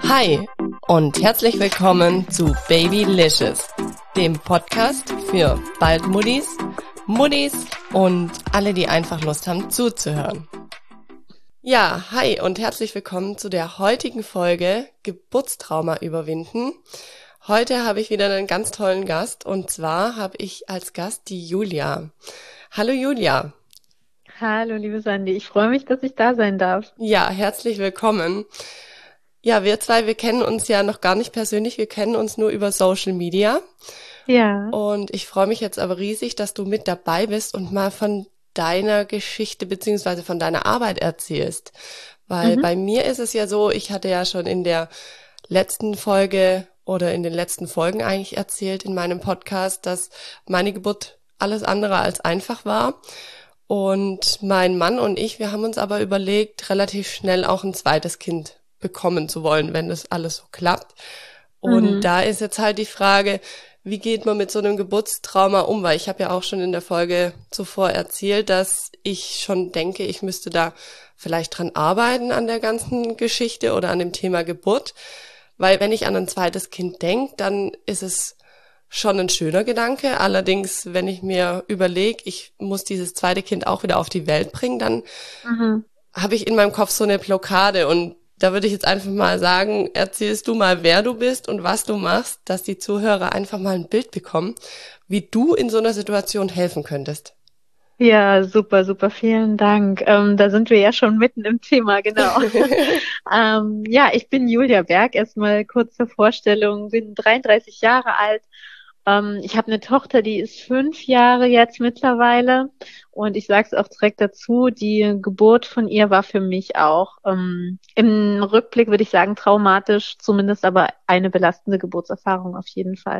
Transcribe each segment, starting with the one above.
Hi und herzlich willkommen zu Babylicious, dem Podcast für bald Muttis und alle, die einfach Lust haben zuzuhören. Ja, hi und herzlich willkommen zu der heutigen Folge Geburtstrauma überwinden. Heute habe ich wieder einen ganz tollen Gast und zwar habe ich als Gast die Julia. Hallo Julia. Hallo, liebe Sandy. Ich freue mich, dass ich da sein darf. Ja, herzlich willkommen. Ja, wir zwei, wir kennen uns ja noch gar nicht persönlich, wir kennen uns nur über Social Media. Ja. Und ich freue mich jetzt aber riesig, dass du mit dabei bist und mal von deiner Geschichte beziehungsweise von deiner Arbeit erzählst. Weil bei mir ist es ja so, ich hatte ja schon in der letzten Folge oder in den letzten Folgen eigentlich erzählt in meinem Podcast, dass meine Geburt alles andere als einfach war. Und mein Mann und ich, wir haben uns aber überlegt, relativ schnell auch ein zweites Kind bekommen zu wollen, wenn das alles so klappt. Und da ist jetzt halt die Frage, wie geht man mit so einem Geburtstrauma um? Weil ich habe ja auch schon in der Folge zuvor erzählt, dass ich schon denke, ich müsste da vielleicht dran arbeiten an der ganzen Geschichte oder an dem Thema Geburt. Weil wenn ich an ein zweites Kind denke, dann ist es schon ein schöner Gedanke. Allerdings, wenn ich mir überlege, ich muss dieses zweite Kind auch wieder auf die Welt bringen, dann habe ich in meinem Kopf so eine Blockade. Und da würde ich jetzt einfach mal sagen, erzählst du mal, wer du bist und was du machst, dass die Zuhörer einfach mal ein Bild bekommen, wie du in so einer Situation helfen könntest. Ja, super, super, vielen Dank. Da sind wir ja schon mitten im Thema, genau. Ja, ich bin Julia Berg. Erstmal kurz zur Vorstellung, bin 33 Jahre alt. Ich habe eine Tochter, die ist 5 Jahre jetzt mittlerweile. Und ich sage es auch direkt dazu, die Geburt von ihr war für mich auch im Rückblick, würde ich sagen, traumatisch, zumindest aber eine belastende Geburtserfahrung auf jeden Fall.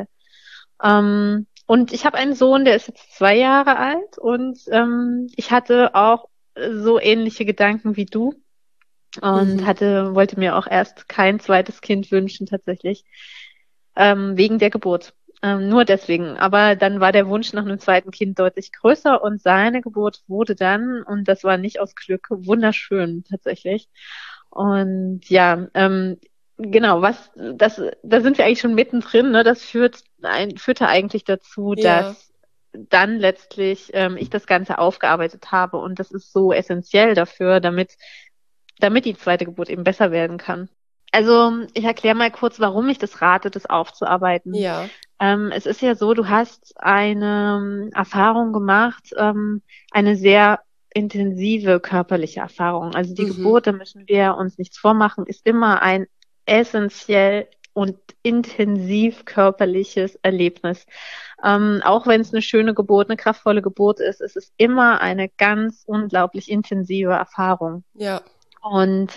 Und ich habe einen Sohn, der ist jetzt 2 Jahre alt und ich hatte auch so ähnliche Gedanken wie du und wollte mir auch erst kein zweites Kind wünschen tatsächlich, wegen der Geburt. Nur deswegen. Aber dann war der Wunsch nach einem zweiten Kind deutlich größer und seine Geburt wurde dann, und das war nicht aus Glück, wunderschön tatsächlich. Und ja, genau, da sind wir eigentlich schon mittendrin, ne? Das führte eigentlich dazu, Ja, dass dann letztlich ich das Ganze aufgearbeitet habe und das ist so essentiell dafür, damit die zweite Geburt eben besser werden kann. Also ich erkläre mal kurz, warum ich das rate, das aufzuarbeiten. ja, Es ist ja so, du hast eine Erfahrung gemacht, eine sehr intensive körperliche Erfahrung. Also die Geburt, da müssen wir uns nichts vormachen, ist immer ein essentiell und intensiv körperliches Erlebnis. Auch wenn es eine schöne Geburt, eine kraftvolle Geburt ist, ist es immer eine ganz unglaublich intensive Erfahrung. ja, Und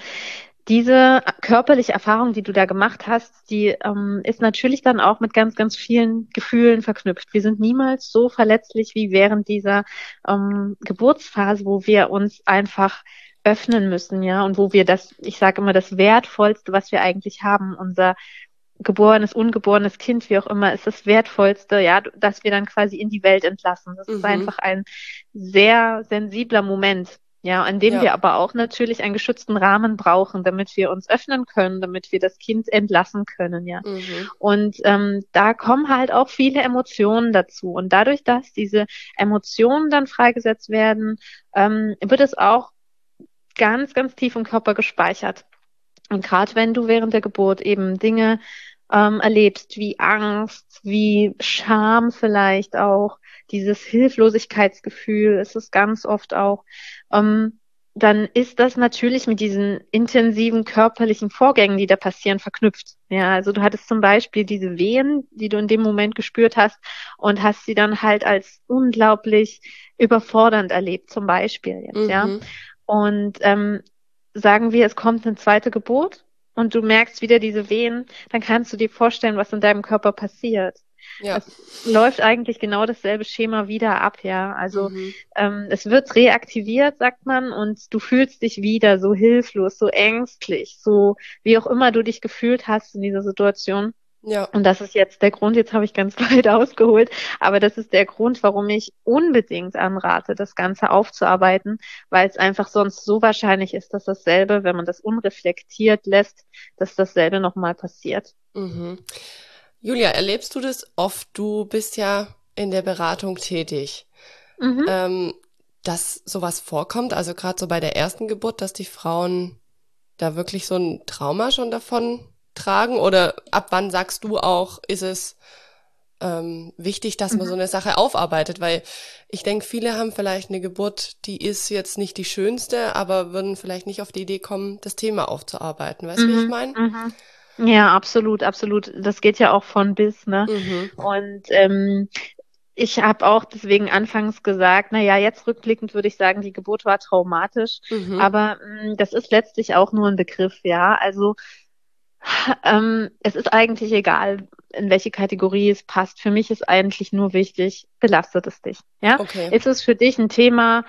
diese körperliche Erfahrung, die du da gemacht hast, die ist natürlich dann auch mit ganz, ganz vielen Gefühlen verknüpft. Wir sind niemals so verletzlich wie während dieser Geburtsphase, wo wir uns einfach öffnen müssen, ja, und wo wir ich sage immer, das Wertvollste, was wir eigentlich haben, unser geborenes, ungeborenes Kind, wie auch immer, ist das Wertvollste, ja, dass wir dann quasi in die Welt entlassen. Das ist einfach ein sehr sensibler Moment. Ja, an dem ja, wir aber auch natürlich einen geschützten Rahmen brauchen, damit wir uns öffnen können, damit wir das Kind entlassen können, ja. Und da kommen halt auch viele Emotionen dazu. Und dadurch, dass diese Emotionen dann freigesetzt werden, wird es auch ganz, ganz tief im Körper gespeichert. Und gerade wenn du während der Geburt eben Dinge erlebst, wie Angst, wie Scham vielleicht auch, dieses Hilflosigkeitsgefühl ist es ganz oft auch, dann ist das natürlich mit diesen intensiven körperlichen Vorgängen, die da passieren, verknüpft. Ja, also du hattest zum Beispiel diese Wehen, die du in dem Moment gespürt hast und hast sie dann halt als unglaublich überfordernd erlebt, zum Beispiel jetzt, ja. Und sagen wir, es kommt eine zweite Geburt und du merkst wieder diese Wehen, dann kannst du dir vorstellen, was in deinem Körper passiert. ja, Es läuft eigentlich genau dasselbe Schema wieder ab, ja. Also es wird reaktiviert, sagt man, und du fühlst dich wieder so hilflos, so ängstlich, so wie auch immer du dich gefühlt hast in dieser Situation. Ja. Und das ist jetzt der Grund, jetzt habe ich ganz weit ausgeholt, aber das ist der Grund, warum ich unbedingt anrate, das Ganze aufzuarbeiten, weil es einfach sonst so wahrscheinlich ist, dass dasselbe, wenn man das unreflektiert lässt, dass dasselbe nochmal passiert. Mhm. Julia, erlebst du das oft? Du bist ja in der Beratung tätig, Mhm. ähm, dass sowas vorkommt, also gerade so bei der ersten Geburt, dass die Frauen da wirklich so ein Trauma schon davon tragen? Oder ab wann sagst du auch, ist es wichtig, dass man so Mhm. eine Sache aufarbeitet? Weil ich denke, viele haben vielleicht eine Geburt, die ist jetzt nicht die schönste, aber würden vielleicht nicht auf die Idee kommen, das Thema aufzuarbeiten. Weißt du, wie ich Mhm. meine? Mhm. Ja, absolut, absolut. Das geht ja auch von bis, ne? Mhm. Und ich habe auch deswegen anfangs gesagt, na ja, jetzt rückblickend würde ich sagen, die Geburt war traumatisch, Mhm. aber das ist letztlich auch nur ein Begriff, ja. Also es ist eigentlich egal, in welche Kategorie es passt. Für mich ist eigentlich nur wichtig, belastet es dich, ja? Okay. Ist es für dich ein Thema,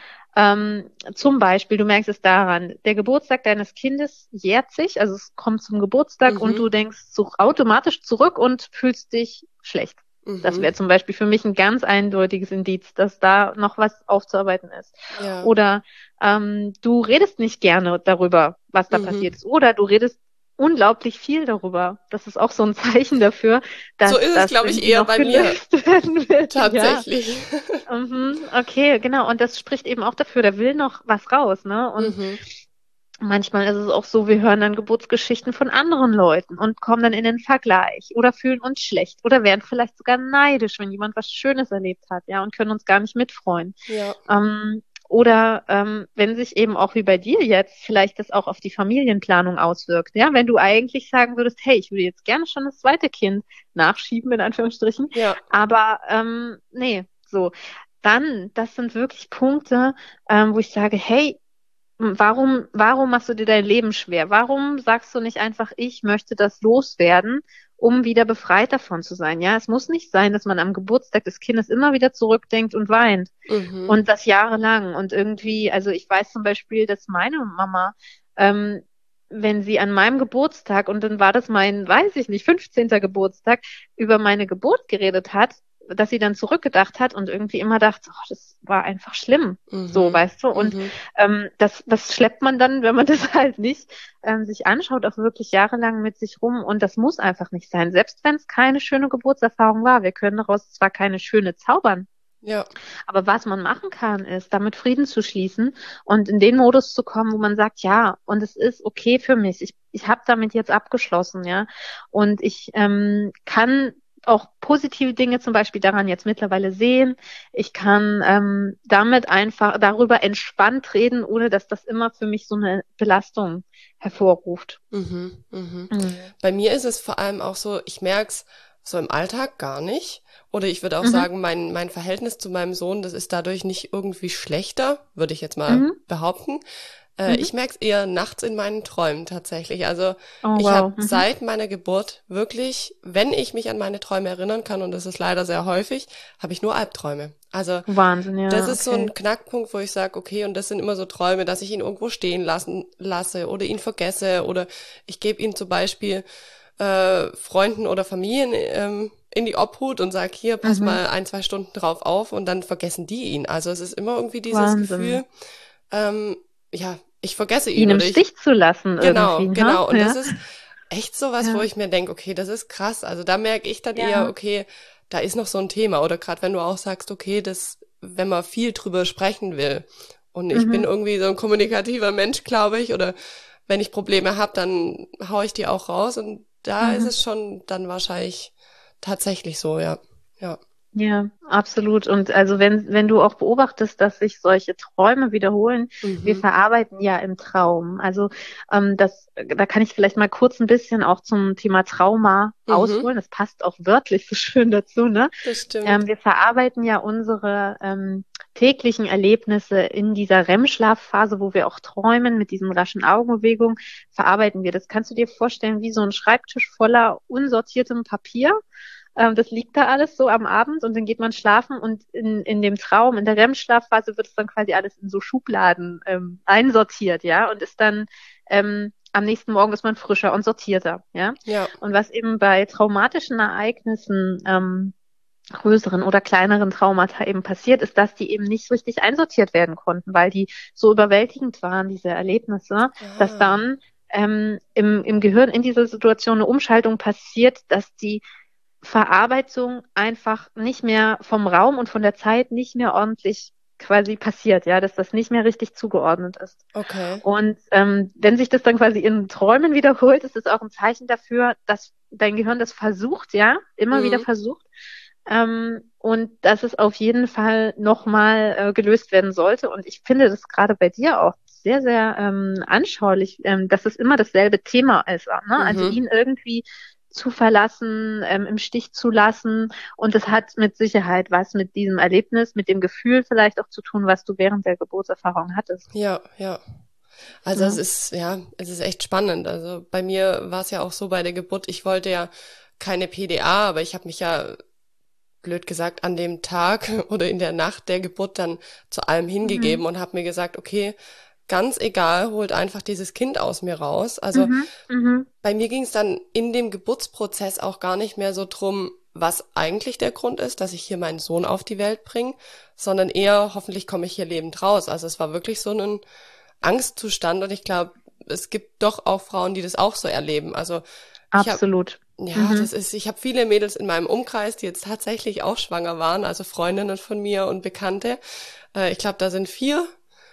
zum Beispiel, du merkst es daran, der Geburtstag deines Kindes jährt sich, also es kommt zum Geburtstag und Mhm. du denkst automatisch zurück und fühlst dich schlecht. Das Mhm. wäre zum Beispiel für mich ein ganz eindeutiges Indiz, dass da noch was aufzuarbeiten ist. Ja. Oder du redest nicht gerne darüber, was da Mhm. passiert ist. Oder du redest unglaublich viel darüber. Das ist auch so ein Zeichen dafür, So dass ist es, das glaube ich, irgendwie eher noch bei mir gelöst werden will. Ja, tatsächlich. okay, genau. Und das spricht eben auch dafür, da will noch was raus, ne? Und Mhm. manchmal ist es auch so, wir hören dann Geburtsgeschichten von anderen Leuten und kommen dann in den Vergleich oder fühlen uns schlecht oder werden vielleicht sogar neidisch, wenn jemand was Schönes erlebt hat, ja, und können uns gar nicht mitfreuen. Ja. Oder wenn sich eben auch wie bei dir jetzt vielleicht das auch auf die Familienplanung auswirkt, ja, wenn du eigentlich sagen würdest, hey, ich würde jetzt gerne schon das zweite Kind nachschieben, in Anführungsstrichen, Ja. aber nee, so, dann, das sind wirklich Punkte, wo ich sage, hey, warum machst du dir dein Leben schwer? Warum sagst du nicht einfach, ich möchte das loswerden, um wieder befreit davon zu sein? Ja, es muss nicht sein, dass man am Geburtstag des Kindes immer wieder zurückdenkt und weint. Mhm. Und das jahrelang. Und irgendwie, also ich weiß zum Beispiel, dass meine Mama, ähm, wenn sie an meinem Geburtstag, und dann war das mein, weiß ich nicht, 15. Geburtstag, über meine Geburt geredet hat, dass sie dann zurückgedacht hat und irgendwie immer dachte, oh, das war einfach schlimm. So, Mhm. weißt du? Und Mhm. das schleppt man dann, wenn man das halt nicht sich anschaut, auch wirklich jahrelang mit sich rum. Und das muss einfach nicht sein. Selbst wenn es keine schöne Geburtserfahrung war. Wir können daraus zwar keine schöne zaubern, Ja. aber was man machen kann, ist, damit Frieden zu schließen und in den Modus zu kommen, wo man sagt, ja, und es ist okay für mich. Ich habe damit jetzt abgeschlossen, ja. Und ich kann auch positive Dinge zum Beispiel daran jetzt mittlerweile sehen. Ich kann damit einfach darüber entspannt reden, ohne dass das immer für mich so eine Belastung hervorruft. Mhm. Mhm. Mhm. Bei mir ist es vor allem auch so, ich merk's so im Alltag gar nicht. Oder ich würde auch Mhm. sagen, mein Verhältnis zu meinem Sohn, das ist dadurch nicht irgendwie schlechter, würde ich jetzt mal Mhm. behaupten. Mhm. Ich merke es eher nachts in meinen Träumen tatsächlich. Also Oh, ich habe wow. Mhm. seit meiner Geburt wirklich, wenn ich mich an meine Träume erinnern kann, und das ist leider sehr häufig, habe ich nur Albträume. Also Wahnsinn, das ja, ist so okay. ein Knackpunkt, wo ich sage, okay, und das sind immer so Träume, dass ich ihn irgendwo stehen lasse oder ihn vergesse oder ich gebe ihn zum Beispiel Freunden oder Familien in die Obhut und sage, hier, pass Mhm. mal 1, 2 Stunden drauf auf und dann vergessen die ihn. Also es ist immer irgendwie dieses Wahnsinn. Gefühl, ähm, ja, ich vergesse Ihn ihn im oder ich, Stich zu lassen genau, irgendwie, ha? genau. Und das Ja, ist echt so was, wo ja, ich mir denke, okay, das ist krass. Also da merke ich dann eher, ja. okay, da ist noch so ein Thema. Oder gerade wenn du auch sagst, okay, das, wenn man viel drüber sprechen will. Und ich bin Mhm. irgendwie so ein kommunikativer Mensch, glaube ich. Oder wenn ich Probleme habe, dann hau ich die auch raus. Und da ist Mhm. es schon dann wahrscheinlich tatsächlich so, ja. Ja. Ja, absolut. Und also wenn du auch beobachtest, dass sich solche Träume wiederholen, wir Mhm. verarbeiten ja im Traum. Also da kann ich vielleicht mal kurz ein bisschen auch zum Thema Trauma Mhm. ausholen. Das passt auch wörtlich so schön dazu, ne? Das stimmt. Wir verarbeiten ja unsere täglichen Erlebnisse in dieser REM-Schlafphase, wo wir auch träumen mit diesen raschen Augenbewegungen, verarbeiten wir. Das kannst du dir vorstellen wie so ein Schreibtisch voller unsortiertem Papier. Das liegt da alles so am Abend und dann geht man schlafen und in dem Traum, in der REM-Schlafphase wird es dann quasi alles in so Schubladen einsortiert, ja, und ist dann am nächsten Morgen ist man frischer und sortierter, ja. Ja. Und was eben bei traumatischen Ereignissen, größeren oder kleineren Traumata eben passiert, ist, dass die eben nicht so richtig einsortiert werden konnten, weil die so überwältigend waren, diese Erlebnisse, dass Ah, dann im Gehirn in dieser Situation eine Umschaltung passiert, dass die Verarbeitung einfach nicht mehr vom Raum und von der Zeit nicht mehr ordentlich quasi passiert, ja, dass das nicht mehr richtig zugeordnet ist. okay. Und wenn sich das dann quasi in Träumen wiederholt, ist es auch ein Zeichen dafür, dass dein Gehirn das versucht, ja, immer wieder Mhm. versucht, und dass es auf jeden Fall nochmal gelöst werden sollte. Und ich finde das gerade bei dir auch sehr, sehr anschaulich, dass es immer dasselbe Thema ist. Ne? Also Mhm. ihn irgendwie zu verlassen, im Stich zu lassen. Und das hat mit Sicherheit was mit diesem Erlebnis, mit dem Gefühl vielleicht auch zu tun, was du während der Geburtserfahrung hattest. Ja, ja. Also es Ne? ist, ja, es ist echt spannend. Also bei mir war es ja auch so bei der Geburt, ich wollte ja keine PDA, aber ich habe mich ja, blöd gesagt, an dem Tag oder in der Nacht der Geburt dann zu allem Mhm. hingegeben und habe mir gesagt, okay, ganz egal, holt einfach dieses Kind aus mir raus. Also Mhm. Mhm. bei mir ging es dann in dem Geburtsprozess auch gar nicht mehr so drum, was eigentlich der Grund ist, dass ich hier meinen Sohn auf die Welt bringe, sondern eher, hoffentlich komme ich hier lebend raus. Also es war wirklich so ein Angstzustand und ich glaube, es gibt doch auch Frauen, die das auch so erleben. Also ich habe, Absolut. ja, Mhm. ich habe viele Mädels in meinem Umkreis, die jetzt tatsächlich auch schwanger waren, also Freundinnen von mir und Bekannte. Ich glaube, da sind 4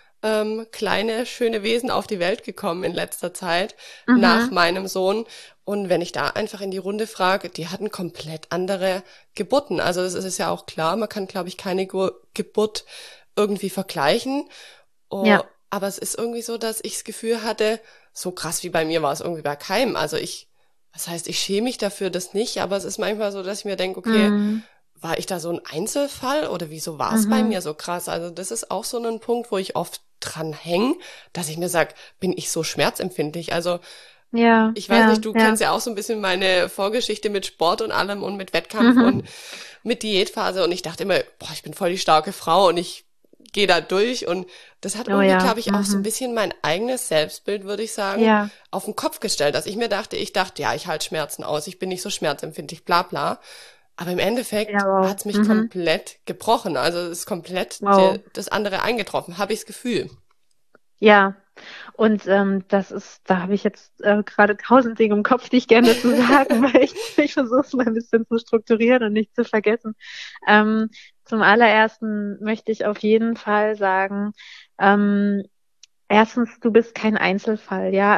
kleine, schöne Wesen auf die Welt gekommen in letzter Zeit nach Mhm. meinem Sohn. Und wenn ich da einfach in die Runde frage, die hatten komplett andere Geburten. Also es ist ja auch klar, man kann, glaube ich, keine Geburt irgendwie vergleichen. Oh, Ja. aber es ist irgendwie so, dass ich das Gefühl hatte, so krass wie bei mir war es irgendwie bei keinem. Also was heißt, ich schäme mich dafür das nicht, aber es ist manchmal so, dass ich mir denke, okay, Mhm. war ich da so ein Einzelfall oder wieso war es bei Mhm. mir so krass? Also das ist auch so ein Punkt, wo ich oft dran hänge, dass ich mir sage, bin ich so schmerzempfindlich? Also Ja, ich weiß ja, nicht, du ja. kennst ja auch so ein bisschen meine Vorgeschichte mit Sport und allem und mit Wettkampf und Mhm. mit Diätphase und ich dachte immer, boah, ich bin voll die starke Frau und ich gehe da durch und das hat Oh irgendwie, ja. glaube ich, auch so ein Mhm. bisschen mein eigenes Selbstbild, würde ich sagen, Ja. auf den Kopf gestellt, dass ich dachte, ja, ich halte Schmerzen aus, ich bin nicht so schmerzempfindlich, bla bla. Aber im Ja, Endeffekt wow. hat's mich Mhm. komplett gebrochen. Also es ist komplett Wow. das andere eingetroffen, habe ich das Gefühl. Ja. Und da habe ich jetzt gerade 1000 Dinge im Kopf, die ich gerne dazu sagen möchte. Ich versuche es mal ein bisschen zu strukturieren und nicht zu vergessen. Ähm, Zum allerersten möchte ich auf jeden Fall sagen, ähm, erstens, du bist kein Einzelfall, ja.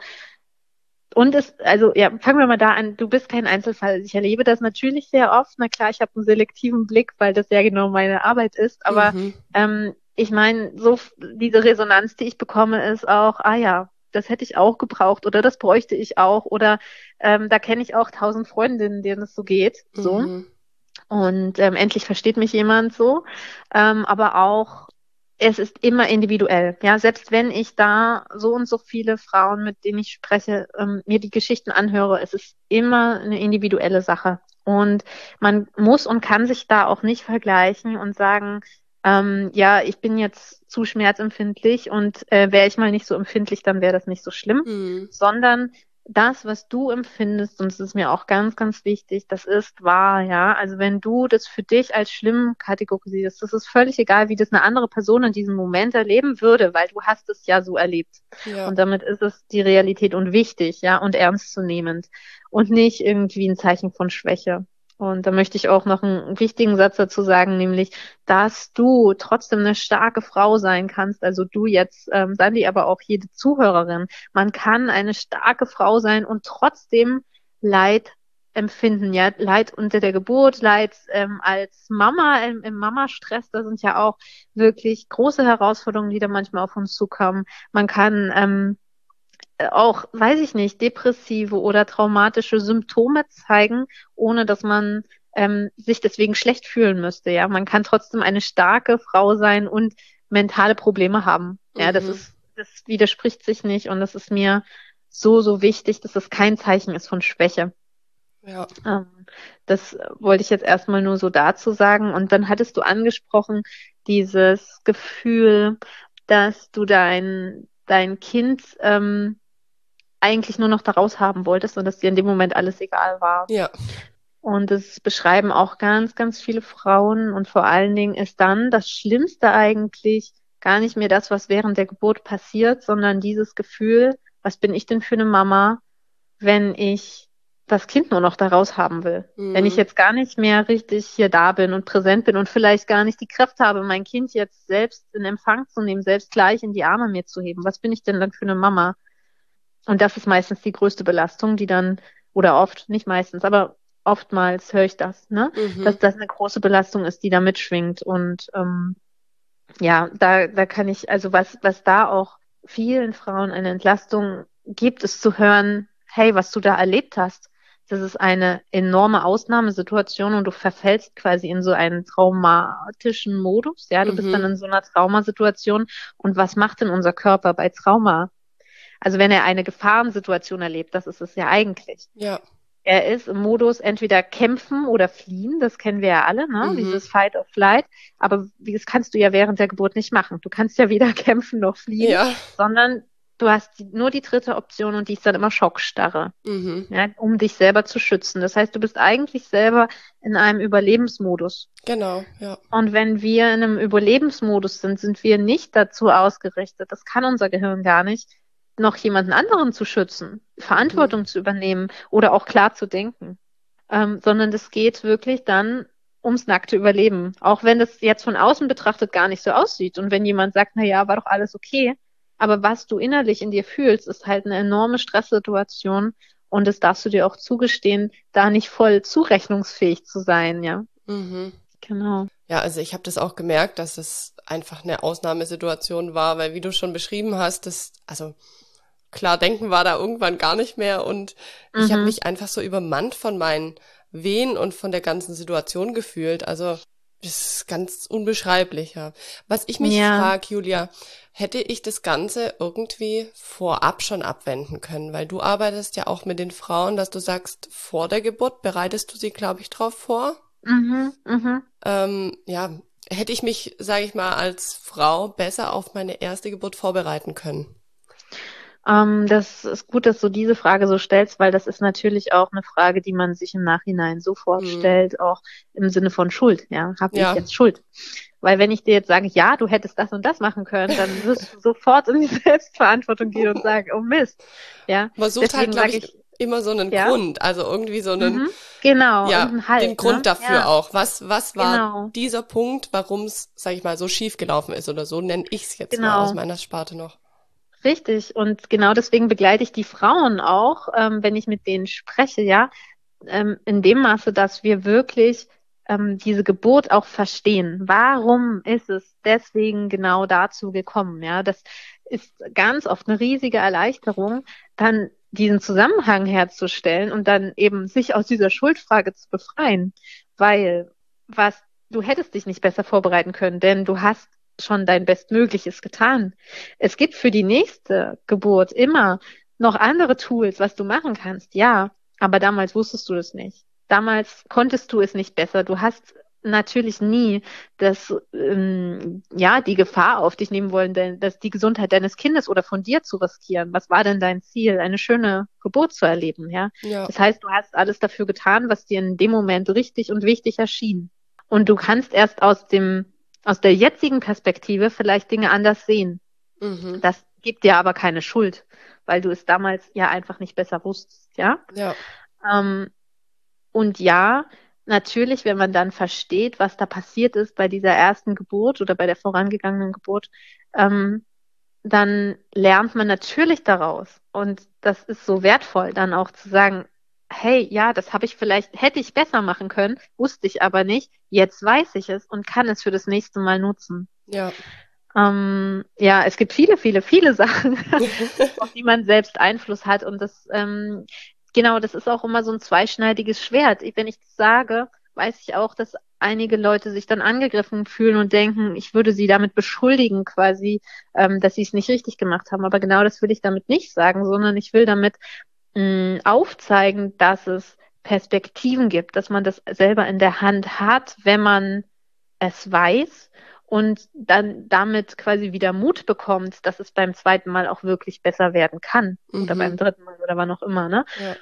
Also ja, fangen wir mal da an. Du bist kein Einzelfall. Ich erlebe das natürlich sehr oft. Na klar, ich habe einen selektiven Blick, weil das ja genau meine Arbeit ist. Aber Mhm. ich meine, diese Resonanz, die ich bekomme, ist auch, ah ja, das hätte ich auch gebraucht oder das bräuchte ich auch oder da kenne ich auch 1000 Freundinnen, denen es so geht. So. Mhm. Und endlich versteht mich jemand so. Aber auch, es ist immer individuell. Ja, selbst wenn ich da so und so viele Frauen, mit denen ich spreche, mir die Geschichten anhöre, es ist immer eine individuelle Sache. Und man muss und kann sich da auch nicht vergleichen und sagen, ja, ich bin jetzt zu schmerzempfindlich und wäre ich mal nicht so empfindlich, dann wäre das nicht so schlimm, Mhm. sondern das, was du empfindest, und es ist mir auch ganz, ganz wichtig, das ist wahr, ja. Also wenn du das für dich als schlimm kategorisierst, das ist völlig egal, wie das eine andere Person in diesem Moment erleben würde, weil du hast es ja so erlebt. Ja. Und damit ist es die Realität und wichtig, ja, und ernstzunehmend und nicht irgendwie ein Zeichen von Schwäche. Und da möchte ich auch noch einen wichtigen Satz dazu sagen, nämlich, dass du trotzdem eine starke Frau sein kannst. Also du jetzt, Sandy, aber auch jede Zuhörerin. Man kann eine starke Frau sein und trotzdem Leid empfinden, ja, Leid unter der Geburt, Leid als Mama im Mama-Stress, da sind ja auch wirklich große Herausforderungen, die da manchmal auf uns zukommen. Man kann auch, weiß ich nicht, depressive oder traumatische Symptome zeigen, ohne dass man sich deswegen schlecht fühlen müsste. Ja, man kann trotzdem eine starke Frau sein und mentale Probleme haben. Ja, Mhm. das widerspricht sich nicht und das ist mir so, so wichtig, dass es kein Zeichen ist von Schwäche. Ja. Das wollte ich jetzt erstmal nur so dazu sagen. Und dann hattest du angesprochen, dieses Gefühl, dass du dein Kind eigentlich nur noch da raus haben wolltest und dass dir in dem Moment alles egal war. Ja. Und das beschreiben auch ganz, ganz viele Frauen. Und vor allen Dingen ist dann das Schlimmste eigentlich gar nicht mehr das, was während der Geburt passiert, sondern dieses Gefühl, was bin ich denn für eine Mama, wenn ich das Kind nur noch da raus haben will? Wenn ich Mhm. jetzt gar nicht mehr richtig hier da bin und präsent bin und vielleicht gar nicht die Kraft habe, mein Kind jetzt selbst in Empfang zu nehmen, selbst gleich in die Arme mir zu heben. Was bin ich denn dann für eine Mama? Und das ist meistens die größte Belastung, die dann, oder oft, nicht meistens, aber oftmals höre ich das, ne? Mhm. Dass das eine große Belastung ist, die da mitschwingt. Und ja, da kann ich, also was da auch vielen Frauen eine Entlastung gibt, ist zu hören, hey, was du da erlebt hast, das ist eine enorme Ausnahmesituation und du verfällst quasi in so einen traumatischen Modus, ja, du bist dann Mhm. in so einer Traumasituation und was macht denn unser Körper bei Trauma? Also wenn er eine Gefahrensituation erlebt, das ist es ja eigentlich. Ja. Er ist im Modus entweder kämpfen oder fliehen, das kennen wir ja alle, ne? Mhm. Dieses Fight or Flight. Aber das kannst du ja während der Geburt nicht machen. Du kannst ja weder kämpfen noch fliehen, Ja. sondern du hast nur die dritte Option und die ist dann immer Schockstarre, Mhm. ja, um dich selber zu schützen. Das heißt, du bist eigentlich selber in einem Überlebensmodus. Genau, ja. Und wenn wir in einem Überlebensmodus sind, sind wir nicht dazu ausgerichtet, das kann unser Gehirn gar nicht, noch jemanden anderen zu schützen, Mhm. Verantwortung zu übernehmen oder auch klar zu denken. Sondern es geht wirklich dann ums nackte Überleben. Auch wenn das jetzt von außen betrachtet gar nicht so aussieht. Und wenn jemand sagt, na ja, war doch alles okay. Aber was du innerlich in dir fühlst, ist halt eine enorme Stresssituation. Und das darfst du dir auch zugestehen, da nicht voll zurechnungsfähig zu sein, ja. Mhm. Genau. Ja, also ich habe das auch gemerkt, dass es einfach eine Ausnahmesituation war, weil wie du schon beschrieben hast, also klar denken war da irgendwann gar nicht mehr und ich habe Mhm. mich einfach so übermannt von meinen Wehen und von der ganzen Situation gefühlt. Also das ist ganz unbeschreiblich, ja. Was ich mich Ja. frage, Julia, hätte ich das Ganze irgendwie vorab schon abwenden können? Weil du arbeitest ja auch mit den Frauen, dass du sagst, vor der Geburt bereitest du sie, glaube ich, drauf vor. Mhm. Mhm. Ja, hätte ich mich, sage ich mal, als Frau besser auf meine erste Geburt vorbereiten können. Das ist gut, dass du diese Frage so stellst, weil das ist natürlich auch eine Frage, die man sich im Nachhinein sofort Hm. stellt, auch im Sinne von Schuld. Ja, habe ich Ja, jetzt Schuld? Weil wenn ich dir jetzt sage, ja, du hättest das und das machen können, dann wirst du sofort in die Selbstverantwortung gehen und sagen, oh Mist. Ja, man sucht halt, deswegen glaube sage ich, ich, immer so einen ja, Grund, also irgendwie so einen, genau, ja, irgendein den Halt, Grund ne? dafür Ja, auch. Was war genau, dieser Punkt, warum es, sage ich mal, so schief gelaufen ist oder so nenne ich es jetzt mal aus genau. meiner Sparte noch. Richtig. Und genau deswegen begleite ich die Frauen auch, wenn ich mit denen spreche, ja, in dem Maße, dass wir wirklich diese Geburt auch verstehen. Warum ist es deswegen genau dazu gekommen? Ja, das ist ganz oft eine riesige Erleichterung, dann diesen Zusammenhang herzustellen und dann eben sich aus dieser Schuldfrage zu befreien, weil was du hättest dich nicht besser vorbereiten können, denn du hast schon dein Bestmögliches getan. Es gibt für die nächste Geburt immer noch andere Tools, was du machen kannst, ja, aber damals wusstest du das nicht. Damals konntest du es nicht besser. Du hast natürlich nie ja, die Gefahr auf dich nehmen wollen, denn, dass die Gesundheit deines Kindes oder von dir zu riskieren. Was war denn dein Ziel? Eine schöne Geburt zu erleben, ja? Ja. Das heißt, du hast alles dafür getan, was dir in dem Moment richtig und wichtig erschien. Und du kannst erst aus der jetzigen Perspektive vielleicht Dinge anders sehen. Mhm. Das gibt dir aber keine Schuld, weil du es damals ja einfach nicht besser wusstest, ja? Ja. Ähm, und ja, natürlich, wenn man dann versteht, was da passiert ist bei dieser ersten Geburt oder bei der vorangegangenen Geburt, ähm, dann lernt man natürlich daraus. Und das ist so wertvoll, dann auch zu sagen, hey, ja, das habe ich vielleicht, hätte ich besser machen können, wusste ich aber nicht. Jetzt weiß ich es und kann es für das nächste Mal nutzen. Ja. Ja, es gibt viele, viele, viele Sachen, auf die man selbst Einfluss hat. Und das, genau, das ist auch immer so ein zweischneidiges Schwert. Wenn ich das sage, weiß ich auch, dass einige Leute sich dann angegriffen fühlen und denken, ich würde sie damit beschuldigen, quasi, dass sie es nicht richtig gemacht haben. Aber genau das will ich damit nicht sagen, sondern ich will damit aufzeigen, dass es Perspektiven gibt, dass man das selber in der Hand hat, wenn man es weiß und dann damit quasi wieder Mut bekommt, dass es beim zweiten Mal auch wirklich besser werden kann oder beim dritten Mal oder wann auch immer, ne? Ja.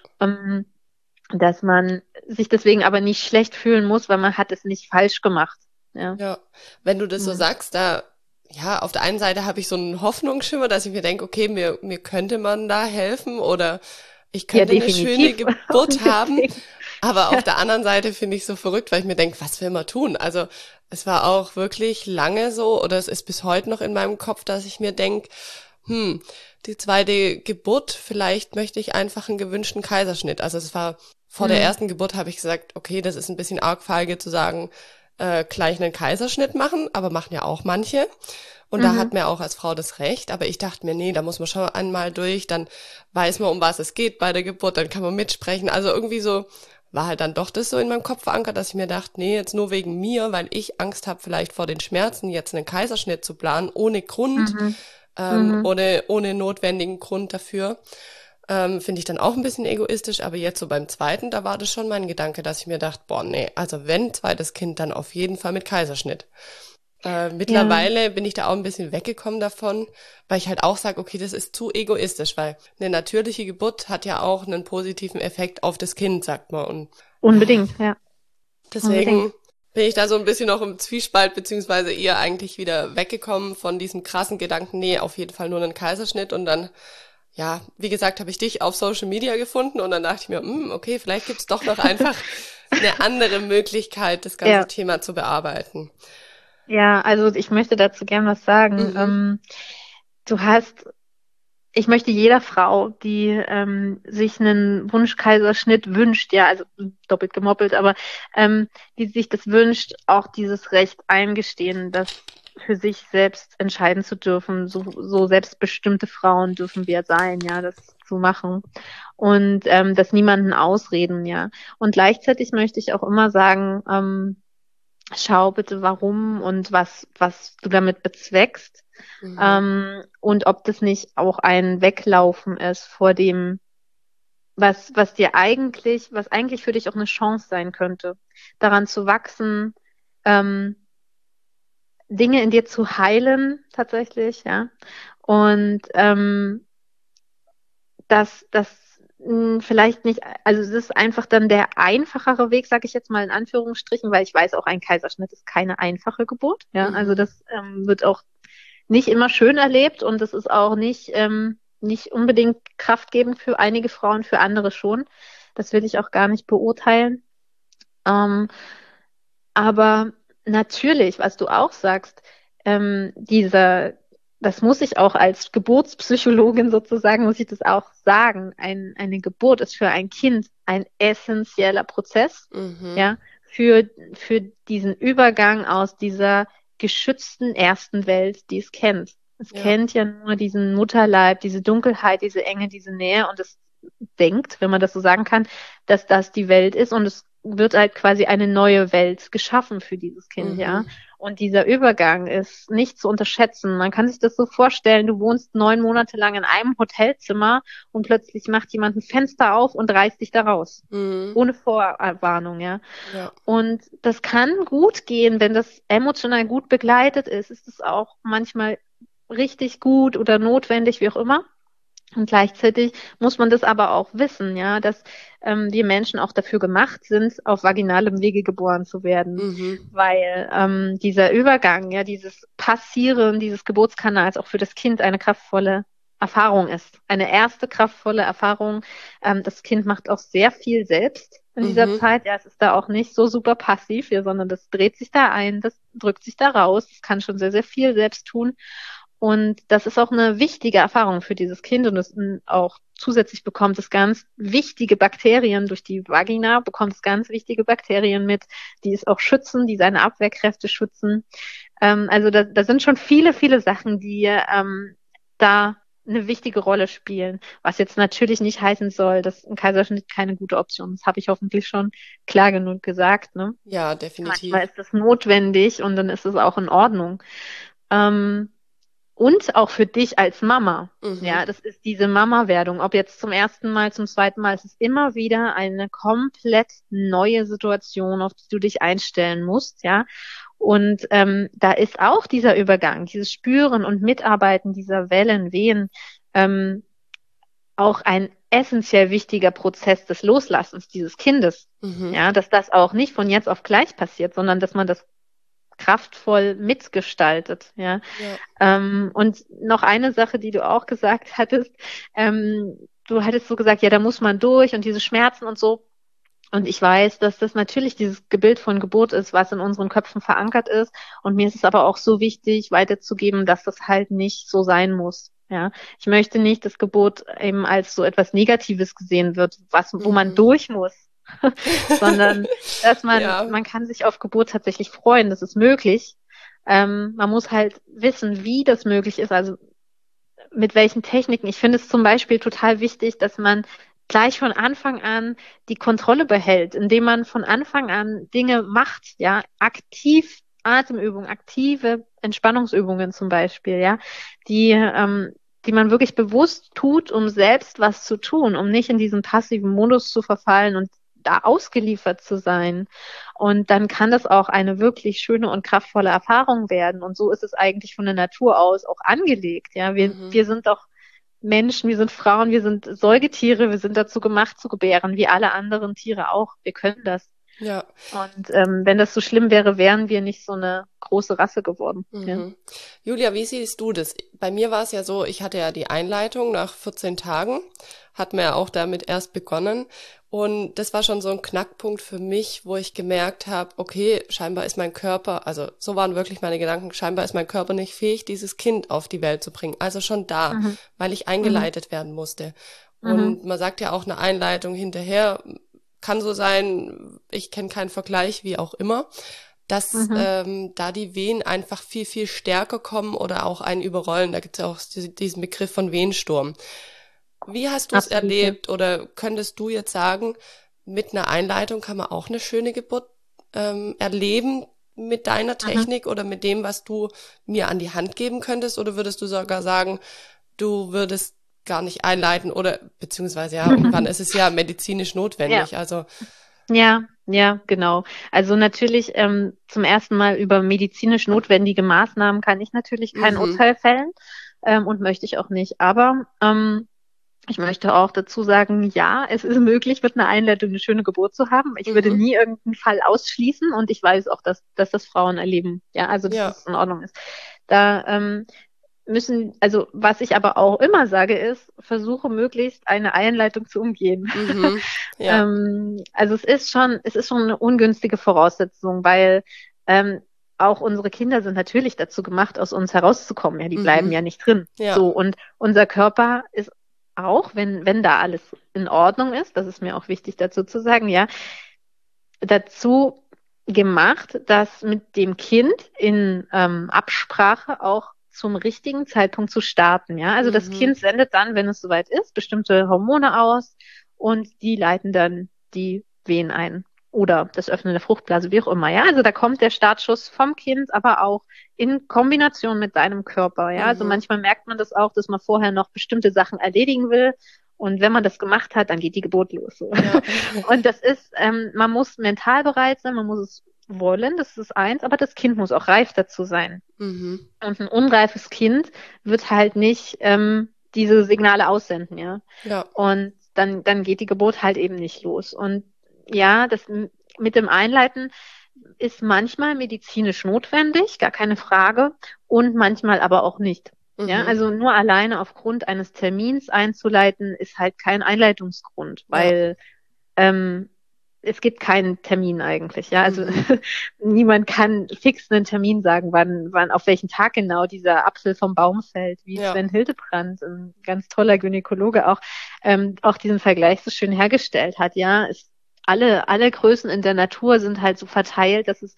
Dass man sich deswegen aber nicht schlecht fühlen muss, weil man hat es nicht falsch gemacht. Ja. Ja, wenn du das so Mhm. sagst, ja, auf der einen Seite habe ich so einen Hoffnungsschimmer, dass ich mir denke, okay, mir könnte man da helfen oder ich Ja, könnte eine schöne definitiv. Geburt haben. Deswegen. Aber auf Ja. der anderen Seite finde ich so verrückt, weil ich mir denke, was will man tun? Also es war auch wirklich lange so oder es ist bis heute noch in meinem Kopf, dass ich mir denke, die zweite Geburt, vielleicht möchte ich einfach einen gewünschten Kaiserschnitt. Also es war vor der Mhm. ersten Geburt habe ich gesagt, okay, das ist ein bisschen arg feige zu sagen, gleich einen Kaiserschnitt machen, aber machen ja auch manche. Und da hat Mhm. mir auch als Frau das Recht, aber ich dachte mir, nee, da muss man schon einmal durch, dann weiß man, um was es geht bei der Geburt, dann kann man mitsprechen. Also irgendwie so war halt dann doch das so in meinem Kopf verankert, dass ich mir dachte, nee, jetzt nur wegen mir, weil ich Angst habe, vielleicht vor den Schmerzen jetzt einen Kaiserschnitt zu planen, ohne Grund, Mhm. Mhm. ohne notwendigen Grund dafür. Finde ich dann auch ein bisschen egoistisch, aber jetzt so beim zweiten, da war das schon mein Gedanke, dass ich mir dachte, boah, nee, also wenn zweites Kind, dann auf jeden Fall mit Kaiserschnitt. Ja. Mittlerweile bin ich da auch ein bisschen weggekommen davon, weil ich halt auch sage, okay, das ist zu egoistisch, weil eine natürliche Geburt hat ja auch einen positiven Effekt auf das Kind, sagt man. Und Unbedingt, ja. Unbedingt. deswegen bin ich da so ein bisschen noch im Zwiespalt, beziehungsweise eher eigentlich wieder weggekommen von diesem krassen Gedanken, nee, auf jeden Fall nur einen Kaiserschnitt. Und dann, ja, wie gesagt, habe ich dich auf Social Media gefunden und dann dachte ich mir, okay, vielleicht gibt's doch noch einfach eine andere Möglichkeit, das ganze Ja. Thema zu bearbeiten. Ja, also ich möchte dazu gern was sagen. Mhm. Du hast, ich möchte jeder Frau, die sich einen Wunschkaiserschnitt wünscht, ja, also doppelt gemoppelt, aber die sich das wünscht, auch dieses Recht eingestehen, das für sich selbst entscheiden zu dürfen. So selbstbestimmte Frauen dürfen wir sein, ja, das zu machen. Und das niemanden ausreden, ja. Und gleichzeitig möchte ich auch immer sagen, schau bitte warum und was du damit bezweckst. Mhm. Und ob das nicht auch ein Weglaufen ist vor dem, was eigentlich für dich auch eine Chance sein könnte, daran zu wachsen, ähm, Dinge in dir zu heilen, tatsächlich, ja. Und das vielleicht nicht, also es ist einfach dann der einfachere Weg, sage ich jetzt mal in Anführungsstrichen, weil ich weiß auch, ein Kaiserschnitt ist keine einfache Geburt, ja. Also Mhm. das wird auch nicht immer schön erlebt und das ist auch nicht unbedingt kraftgebend für einige Frauen, für andere schon. Das will ich auch gar nicht beurteilen. Ähm, aber natürlich, was du auch sagst, das muss ich auch als Geburtspsychologin sozusagen, muss ich das auch sagen. Eine Geburt ist für ein Kind ein essentieller Prozess, Mhm. ja, für diesen Übergang aus dieser geschützten ersten Welt, die es kennt. Es Ja. kennt ja nur diesen Mutterleib, diese Dunkelheit, diese Enge, diese Nähe und es denkt, wenn man das so sagen kann, dass das die Welt ist und es wird halt quasi eine neue Welt geschaffen für dieses Kind, ja. Mhm. Und dieser Übergang ist nicht zu unterschätzen. Man kann sich das so vorstellen, du wohnst 9 Monate lang in einem Hotelzimmer und plötzlich macht jemand ein Fenster auf und reißt dich da raus. Mhm. Ohne Vorwarnung, ja. Ja. Und das kann gut gehen, wenn das emotional gut begleitet ist es auch manchmal richtig gut oder notwendig, wie auch immer. Und gleichzeitig muss man das aber auch wissen, ja, dass wir Menschen auch dafür gemacht sind, auf vaginalem Wege geboren zu werden, Mhm. weil dieser Übergang, ja, dieses Passieren dieses Geburtskanals auch für das Kind eine kraftvolle Erfahrung ist. Eine erste kraftvolle Erfahrung. Das Kind macht auch sehr viel selbst in dieser Mhm. Zeit. Ja, es ist da auch nicht so super passiv, ja, sondern das dreht sich da ein, das drückt sich da raus, es kann schon sehr, sehr viel selbst tun. Und das ist auch eine wichtige Erfahrung für dieses Kind und es auch zusätzlich bekommt es ganz wichtige Bakterien durch die Vagina, bekommt es ganz wichtige Bakterien mit, die es auch schützen, die seine Abwehrkräfte schützen. Also da sind schon viele, viele Sachen, die da eine wichtige Rolle spielen. Was jetzt natürlich nicht heißen soll, dass ein Kaiserschnitt keine gute Option ist. Das habe ich hoffentlich schon klar genug gesagt. Ne? Ja, Manchmal definitiv. ist es notwendig und dann ist es auch in Ordnung. Ähm, Und auch für dich als Mama. Mhm. Ja, das ist diese Mama-Werdung. Ob jetzt zum ersten Mal, zum zweiten Mal, es ist immer wieder eine komplett neue Situation, auf die du dich einstellen musst, ja. Und da ist auch dieser Übergang, dieses Spüren und Mitarbeiten dieser Wellen, Wehen, auch ein essentiell wichtiger Prozess des Loslassens dieses Kindes. Mhm. Ja, dass das auch nicht von jetzt auf gleich passiert, sondern dass man das kraftvoll mitgestaltet, ja. Ja. Und noch eine Sache, die du auch gesagt hattest, du hattest so gesagt, ja, da muss man durch und diese Schmerzen und so. Und ich weiß, dass das natürlich dieses Gebild von Geburt ist, was in unseren Köpfen verankert ist. Und mir ist es aber auch so wichtig, weiterzugeben, dass das halt nicht so sein muss. Ja, ich möchte nicht, dass Geburt eben als so etwas Negatives gesehen wird, wo man durch muss, sondern dass Ja. man kann sich auf Geburt tatsächlich freuen, das ist möglich. Man muss halt wissen, wie das möglich ist, also mit welchen Techniken. Ich finde es zum Beispiel total wichtig, dass man gleich von Anfang an die Kontrolle behält, indem man von Anfang an Dinge macht, ja, aktiv Atemübungen, aktive Entspannungsübungen zum Beispiel, ja, die man wirklich bewusst tut, um selbst was zu tun, um nicht in diesen passiven Modus zu verfallen und da ausgeliefert zu sein. Und dann kann das auch eine wirklich schöne und kraftvolle Erfahrung werden. Und so ist es eigentlich von der Natur aus auch angelegt. Ja, wir sind doch Menschen, wir sind Frauen, wir sind Säugetiere, wir sind dazu gemacht zu gebären, wie alle anderen Tiere auch. Wir können das. Ja. Und wenn das so schlimm wäre, wären wir nicht so eine große Rasse geworden. Mhm. Ja. Julia, wie siehst du das? Bei mir war es ja so, ich hatte ja die Einleitung nach 14 Tagen, hat mir ja auch damit erst begonnen. Und das war schon so ein Knackpunkt für mich, wo ich gemerkt habe, okay, scheinbar ist mein Körper, also so waren wirklich meine Gedanken, scheinbar ist mein Körper nicht fähig, dieses Kind auf die Welt zu bringen. Also schon da, weil ich eingeleitet werden musste. Und man sagt ja auch eine Einleitung hinterher, kann so sein, ich kenne keinen Vergleich, wie auch immer, dass da die Wehen einfach viel, viel stärker kommen oder auch einen überrollen. Da gibt es ja auch diesen Begriff von Wehensturm. Wie hast du es erlebt oder könntest du jetzt sagen, mit einer Einleitung kann man auch eine schöne Geburt erleben mit deiner Technik oder mit dem, was du mir an die Hand geben könntest? Oder würdest du sogar sagen, du würdest gar nicht einleiten oder beziehungsweise ja, irgendwann ist es ja medizinisch notwendig. Ja. Also Ja, genau. Also natürlich zum ersten Mal über medizinisch notwendige Maßnahmen kann ich natürlich kein Urteil fällen und möchte ich auch nicht. Aber ich möchte auch dazu sagen, ja, es ist möglich, mit einer Einleitung eine schöne Geburt zu haben. Ich würde nie irgendeinen Fall ausschließen und ich weiß auch, dass das Frauen erleben. Ja, also dass es in Ordnung ist. Da also was ich aber auch immer sage ist, versuche möglichst eine Einleitung zu umgehen. Ja. Also es ist schon eine ungünstige Voraussetzung, weil auch unsere Kinder sind natürlich dazu gemacht, aus uns herauszukommen. Ja, die bleiben ja nicht drin. Ja. So, und unser Körper ist auch, wenn da alles in Ordnung ist, das ist mir auch wichtig dazu zu sagen, ja, dazu gemacht, dass mit dem Kind in Absprache auch zum richtigen Zeitpunkt zu starten, ja. Also das Kind sendet dann, wenn es soweit ist, bestimmte Hormone aus und die leiten dann die Wehen ein oder das Öffnen der Fruchtblase, wie auch immer, ja. Also da kommt der Startschuss vom Kind, aber auch in Kombination mit deinem Körper, ja. Also manchmal merkt man das auch, dass man vorher noch bestimmte Sachen erledigen will und wenn man das gemacht hat, dann geht die Geburt los. So. Ja. Und das ist, man muss mental bereit sein, man muss es wollen, das ist eins, aber das Kind muss auch reif dazu sein. Und ein unreifes Kind wird halt nicht diese Signale aussenden, ja. Und dann geht die Geburt halt eben nicht los. Und ja, das mit dem Einleiten ist manchmal medizinisch notwendig, gar keine Frage, und manchmal aber auch nicht. Ja, also nur alleine aufgrund eines Termins einzuleiten, ist halt kein Einleitungsgrund, weil es gibt keinen Termin eigentlich, ja. Also niemand kann fix einen Termin sagen, wann auf welchen Tag genau dieser Apfel vom Baum fällt, wie Sven Hildebrandt, ein ganz toller Gynäkologe auch diesen Vergleich so schön hergestellt hat, ja. Alle Größen in der Natur sind halt so verteilt, dass es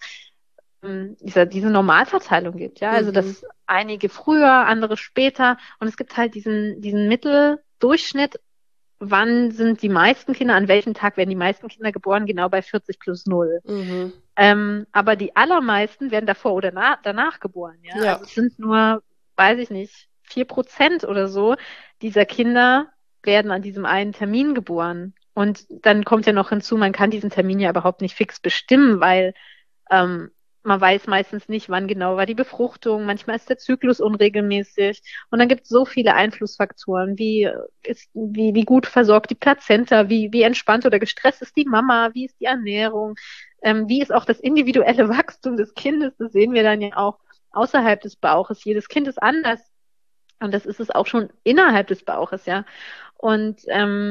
diese Normalverteilung gibt, ja, also dass einige früher, andere später und es gibt halt diesen Mitteldurchschnitt, wann sind die meisten Kinder, an welchem Tag werden die meisten Kinder geboren, genau bei 40+0. Aber die allermeisten werden davor oder danach geboren, ja, also es sind nur weiß ich nicht, 4% oder so dieser Kinder werden an diesem einen Termin geboren. Und dann kommt ja noch hinzu, man kann diesen Termin ja überhaupt nicht fix bestimmen, weil ähm, man weiß meistens nicht, wann genau war die Befruchtung. Manchmal ist der Zyklus unregelmäßig. Und dann gibt es so viele Einflussfaktoren. Wie gut versorgt die Plazenta? Wie entspannt oder gestresst ist die Mama? Wie ist die Ernährung? Wie ist auch das individuelle Wachstum des Kindes? Das sehen wir dann ja auch außerhalb des Bauches. Jedes Kind ist anders. Und das ist es auch schon innerhalb des Bauches, ja. Und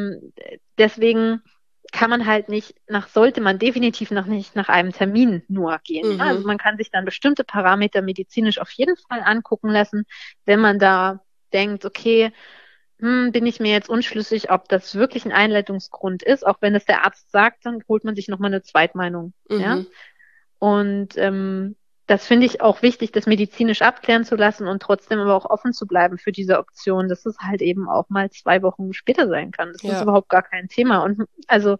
deswegen kann man halt sollte man definitiv noch nicht nach einem Termin nur gehen. Ja? Also Mhm. man kann sich dann bestimmte Parameter medizinisch auf jeden Fall angucken lassen, wenn man da denkt, okay, bin ich mir jetzt unschlüssig, ob das wirklich ein Einleitungsgrund ist. Auch wenn es der Arzt sagt, dann holt man sich nochmal eine Zweitmeinung. Ja. Mhm. Und das finde ich auch wichtig, das medizinisch abklären zu lassen und trotzdem aber auch offen zu bleiben für diese Option, dass es halt eben auch mal 2 Wochen später sein kann. Das ist Ja. überhaupt gar kein Thema. Und also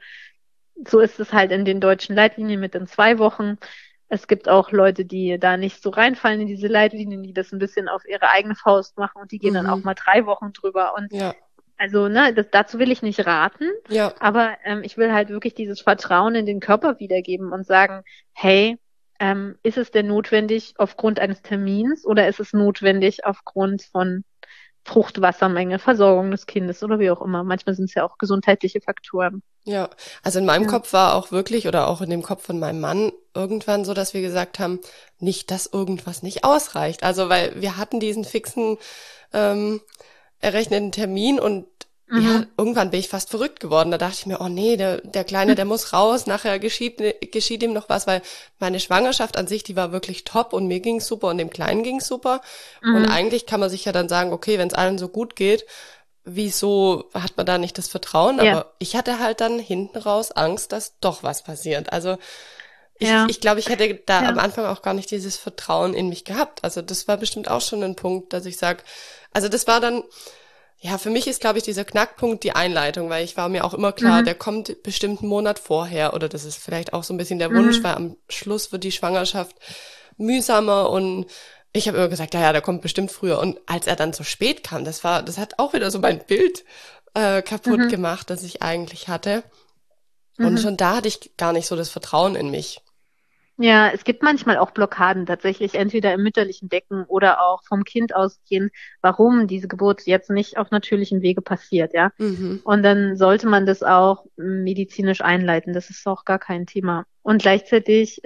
so ist es halt in den deutschen Leitlinien mit den 2 Wochen. Es gibt auch Leute, die da nicht so reinfallen in diese Leitlinien, die das ein bisschen auf ihre eigene Faust machen und die gehen dann auch Mhm. mal 3 Wochen drüber. Und Ja. also, ne, dazu will ich nicht raten, Ja. aber ich will halt wirklich dieses Vertrauen in den Körper wiedergeben und sagen, hey, ist es denn notwendig aufgrund eines Termins oder ist es notwendig aufgrund von Fruchtwassermenge, Versorgung des Kindes oder wie auch immer? Manchmal sind es ja auch gesundheitliche Faktoren. Ja, also in meinem Ja. Kopf war auch wirklich oder auch in dem Kopf von meinem Mann irgendwann so, dass wir gesagt haben, nicht, dass irgendwas nicht ausreicht. Also weil wir hatten diesen fixen ähm, errechneten Termin und ja, Mhm. irgendwann bin ich fast verrückt geworden. Da dachte ich mir, oh nee, der Kleine, der muss raus, nachher geschieht ihm noch was, weil meine Schwangerschaft an sich, die war wirklich top und mir ging's super und dem Kleinen ging's super. Und Mhm. eigentlich kann man sich ja dann sagen, okay, wenn es allen so gut geht, wieso hat man da nicht das Vertrauen? Ja, Aber ich hatte halt dann hinten raus Angst, dass doch was passiert. Also ja, ich glaube, ich hätte da am ja. Anfang auch gar nicht dieses Vertrauen in mich gehabt. Also das war bestimmt auch schon ein Punkt, dass ich sage, also das war dann, ja, für mich ist, glaube ich, dieser Knackpunkt die Einleitung, weil ich war mir auch immer klar, Mhm. der kommt bestimmt einen Monat vorher oder das ist vielleicht auch so ein bisschen der Wunsch, Mhm. weil am Schluss wird die Schwangerschaft mühsamer und ich habe immer gesagt, ja, ja, der kommt bestimmt früher. Und als er dann so spät kam, das hat auch wieder so mein Bild kaputt Mhm. gemacht, das ich eigentlich hatte. Und Mhm. schon da hatte ich gar nicht so das Vertrauen in mich. Ja, es gibt manchmal auch Blockaden tatsächlich, entweder im mütterlichen Becken oder auch vom Kind ausgehend, warum diese Geburt jetzt nicht auf natürlichem Wege passiert, ja. Mhm. Und dann sollte man das auch medizinisch einleiten. Das ist auch gar kein Thema. Und gleichzeitig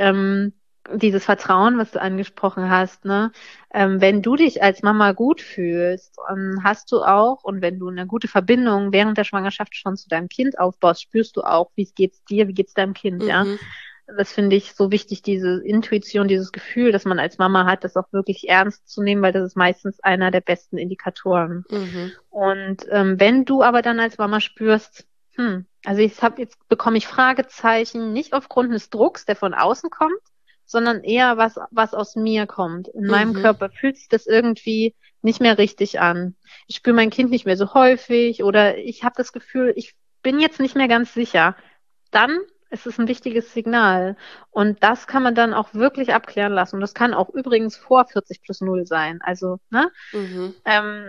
dieses Vertrauen, was du angesprochen hast, ne? Wenn du dich als Mama gut fühlst, hast du auch, und wenn du eine gute Verbindung während der Schwangerschaft schon zu deinem Kind aufbaust, spürst du auch, wie es geht's dir, wie geht's deinem Kind, ja. Mhm. Das finde ich so wichtig, diese Intuition, dieses Gefühl, das man als Mama hat, das auch wirklich ernst zu nehmen, weil das ist meistens einer der besten Indikatoren. Mhm. Und wenn du aber dann als Mama spürst, also jetzt bekomme ich Fragezeichen, nicht aufgrund des Drucks, der von außen kommt, sondern eher was aus mir kommt. In meinem Mhm. Körper fühlt sich das irgendwie nicht mehr richtig an. Ich spüre mein Kind nicht mehr so häufig oder ich habe das Gefühl, ich bin jetzt nicht mehr ganz sicher. Dann ist es ein wichtiges Signal. Und das kann man dann auch wirklich abklären lassen. Und das kann auch übrigens vor 40+0 sein. Also, ne? Mhm. Ähm,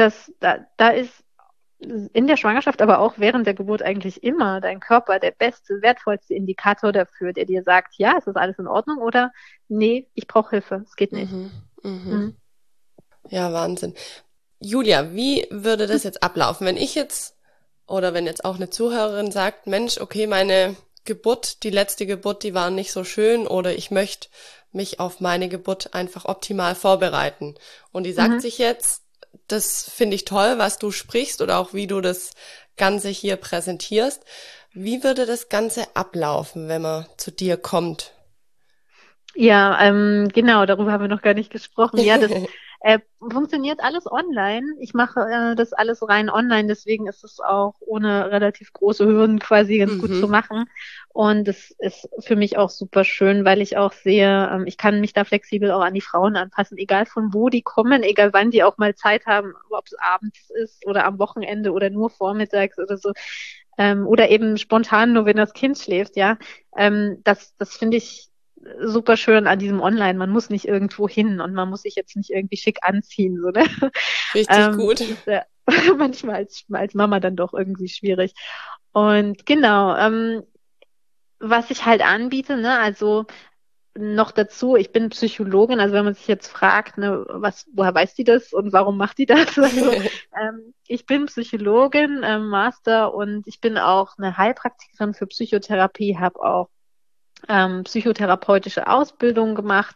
da ist in der Schwangerschaft, aber auch während der Geburt eigentlich immer dein Körper der beste, wertvollste Indikator dafür, der dir sagt, ja, es ist alles in Ordnung oder nee, ich brauche Hilfe, es geht nicht. Mhm. Mhm. Mhm. Ja, Wahnsinn. Julia, wie würde das jetzt ablaufen, wenn ich jetzt oder wenn jetzt auch eine Zuhörerin sagt, Mensch, okay, meine Geburt, die letzte Geburt, die war nicht so schön oder ich möchte mich auf meine Geburt einfach optimal vorbereiten. Und die sagt Mhm. sich jetzt, das finde ich toll, was du sprichst oder auch wie du das Ganze hier präsentierst. Wie würde das Ganze ablaufen, wenn man zu dir kommt? Ja, genau, darüber haben wir noch gar nicht gesprochen. Ja, das funktioniert alles online. Ich mache das alles rein online, deswegen ist es auch ohne relativ große Hürden quasi ganz gut zu Mhm. machen. Und es ist für mich auch super schön, weil ich auch sehe, ich kann mich da flexibel auch an die Frauen anpassen, egal von wo die kommen, egal wann die auch mal Zeit haben, ob es abends ist oder am Wochenende oder nur vormittags oder so. Oder eben spontan, nur wenn das Kind schläft, ja. Das finde ich super schön an diesem Online. Man muss nicht irgendwo hin und man muss sich jetzt nicht irgendwie schick anziehen, so, ne? Richtig gut. Das ist ja manchmal als Mama dann doch irgendwie schwierig. Und genau, was ich halt anbiete, ne, also noch dazu, ich bin Psychologin, also wenn man sich jetzt fragt, ne, woher weiß die das und warum macht die das? Also, ich bin Psychologin, Master, und ich bin auch eine Heilpraktikerin für Psychotherapie, habe auch psychotherapeutische Ausbildung gemacht,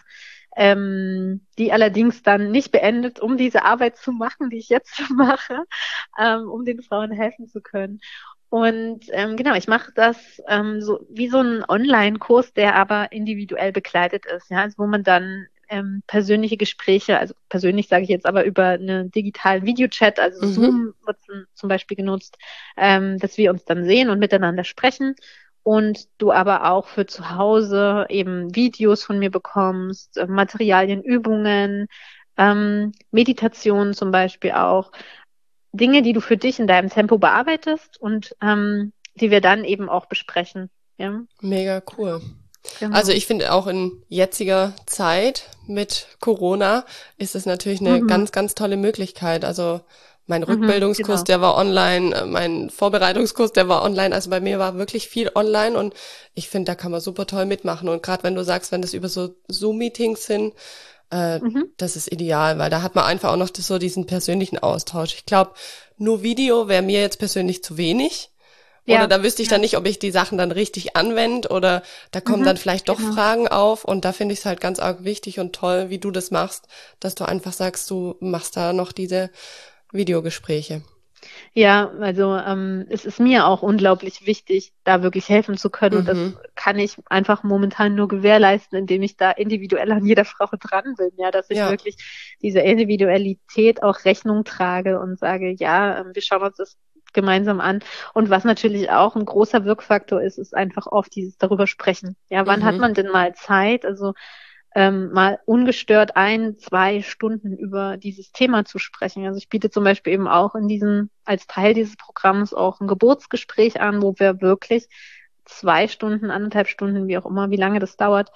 die allerdings dann nicht beendet, um diese Arbeit zu machen, die ich jetzt mache, um den Frauen helfen zu können. Und genau, ich mache das so wie so ein Online-Kurs, der aber individuell begleitet ist, ja, also wo man dann persönliche Gespräche, also persönlich sage ich jetzt aber über einen digitalen Videochat, also Zoom wird zum Beispiel genutzt, dass wir uns dann sehen und miteinander sprechen. Und du aber auch für zu Hause eben Videos von mir bekommst, Materialien, Übungen, Meditationen zum Beispiel auch. Dinge, die du für dich in deinem Tempo bearbeitest und die wir dann eben auch besprechen. Ja? Mega cool. Genau. Also ich finde auch in jetziger Zeit mit Corona ist es natürlich eine ganz, ganz tolle Möglichkeit. Also mein Rückbildungskurs, genau. der war online, mein Vorbereitungskurs, der war online. Also bei mir war wirklich viel online und ich finde, da kann man super toll mitmachen. Und gerade wenn du sagst, wenn das über so Zoom-Meetings sind, das ist ideal, weil da hat man einfach auch noch so diesen persönlichen Austausch. Ich glaube, nur Video wäre mir jetzt persönlich zu wenig. Oder da wüsste ich dann nicht, ob ich die Sachen dann richtig anwende oder da kommen dann vielleicht doch Fragen auf. Und da finde ich es halt ganz arg wichtig und toll, wie du das machst, dass du einfach sagst, du machst da noch diese Videogespräche. Ja, also es ist mir auch unglaublich wichtig, da wirklich helfen zu können. Und das kann ich einfach momentan nur gewährleisten, indem ich da individuell an jeder Frau dran bin, ja, dass ich wirklich dieser Individualität auch Rechnung trage und sage, ja, wir schauen uns das gemeinsam an. Und was natürlich auch ein großer Wirkfaktor ist, ist einfach oft dieses darüber sprechen. Ja, wann hat man denn mal Zeit? Also mal ungestört 1-2 Stunden über dieses Thema zu sprechen. Also ich biete zum Beispiel eben auch als Teil dieses Programms auch ein Geburtsgespräch an, wo wir wirklich 2 Stunden, 1,5 Stunden, wie auch immer, wie lange das dauert,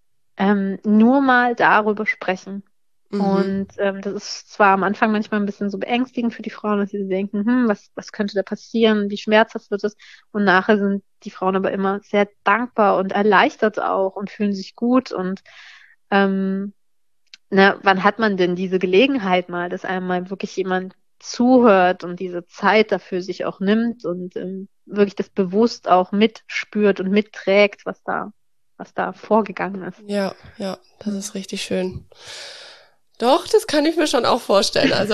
nur mal darüber sprechen. Und das ist zwar am Anfang manchmal ein bisschen so beängstigend für die Frauen, dass sie denken, was könnte da passieren, wie schmerzhaft wird es? Und nachher sind die Frauen aber immer sehr dankbar und erleichtert auch und fühlen sich gut. Und wann hat man denn diese Gelegenheit mal, dass einem mal wirklich jemand zuhört und diese Zeit dafür sich auch nimmt und wirklich das bewusst auch mitspürt und mitträgt, was da vorgegangen ist. Ja, das ist richtig schön. Doch, das kann ich mir schon auch vorstellen. Also